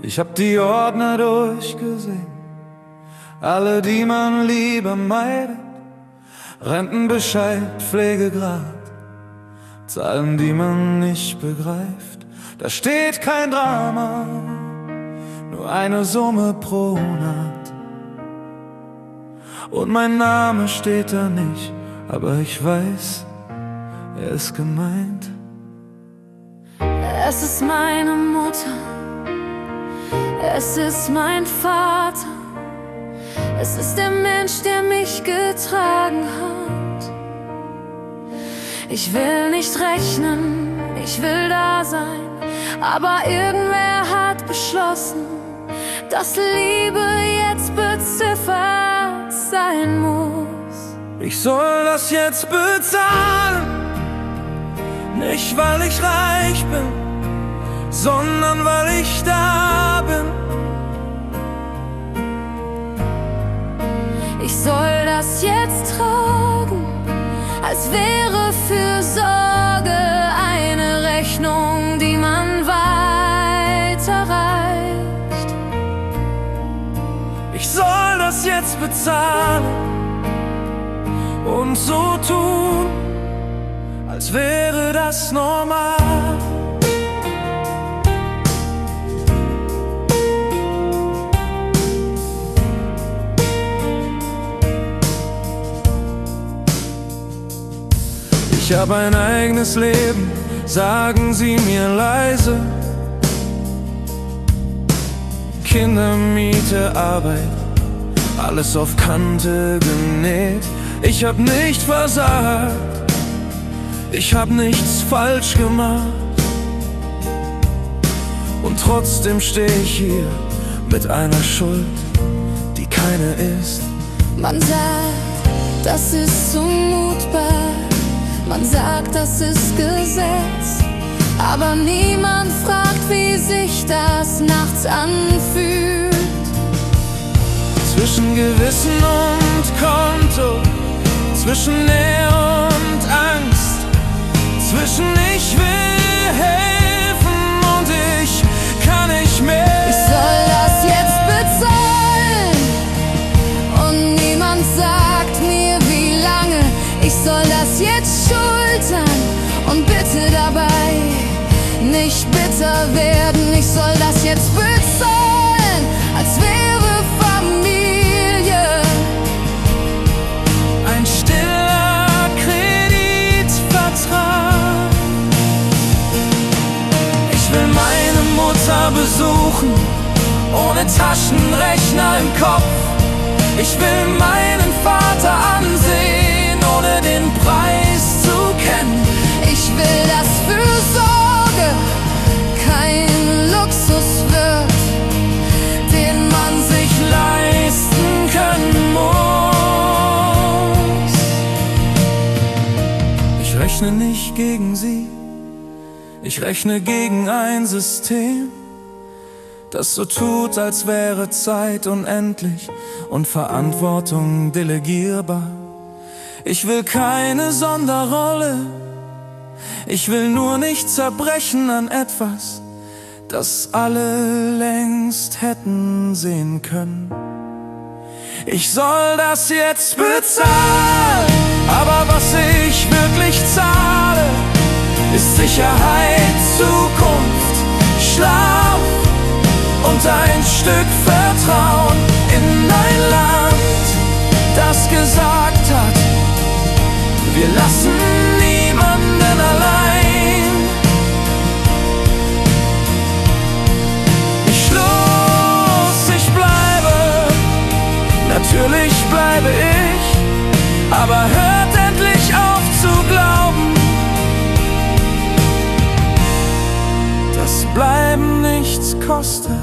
Ich hab die Ordner durchgesehen, alle, die man lieber meidet. Rentenbescheid, Pflegegrad, Zahlen, die man nicht begreift. Da steht kein Drama, nur eine Summe pro Monat. Und mein Name steht da nicht, aber ich weiß, er ist gemeint. Es ist meine Mutter, es ist mein Vater, es ist der Mensch, der mich getragen hat. Ich will nicht rechnen, ich will da sein, aber irgendwer hat beschlossen, dass Liebe jetzt beziffert sein muss. Ich soll das jetzt bezahlen, nicht weil ich reich bin, sondern weil ich da bin. Ich soll das jetzt tragen, als wäre Fürsorge eine Rechnung, die man weiterreicht. Ich soll das jetzt bezahlen und so tun, als wäre das normal. Ich hab ein eigenes Leben, sagen sie mir leise. Kinder, Miete, Arbeit, alles auf Kante genäht. Ich hab nicht versagt, ich hab nichts falsch gemacht. Und trotzdem steh ich hier mit einer Schuld, die keine ist. Man sagt, das ist zumutbar, man sagt, das ist Gesetz, aber niemand fragt, wie sich das nachts anfühlt. Zwischen Gewissen und Konto, zwischen Nähe und Angst, zwischen ich will helfen und ich kann nicht mehr. Ich soll das jetzt bezahlen und niemand sagt mir, wie lange. Ich soll das jetzt schultern und bitte dabei nicht bitter werden. Ich soll das jetzt bezahlen, als wäre Familie ein stiller Kreditvertrag. Ich will meine Mutter besuchen, ohne Taschenrechner im Kopf. Ich will meinen Vater ansehen, ohne den Preis zu kennen. Ich will, dass Fürsorge kein Luxus wird, den man sich leisten können muss. Ich rechne nicht gegen sie, ich rechne gegen ein System, das so tut, als wäre Zeit unendlich und Verantwortung delegierbar. Ich will keine Sonderrolle, ich will nur nicht zerbrechen an etwas, das alle längst hätten sehen können. Ich soll das jetzt bezahlen, aber was ich wirklich zahle, ist Sicherheit, Zukunft, Schlaf und ein Stück Vertrauen in ein Land, das gesagt hat, wir lassen niemanden allein. Ich schluss, ich bleibe, natürlich bleibe ich, aber hört endlich auf zu glauben, dass Bleiben nichts kostet.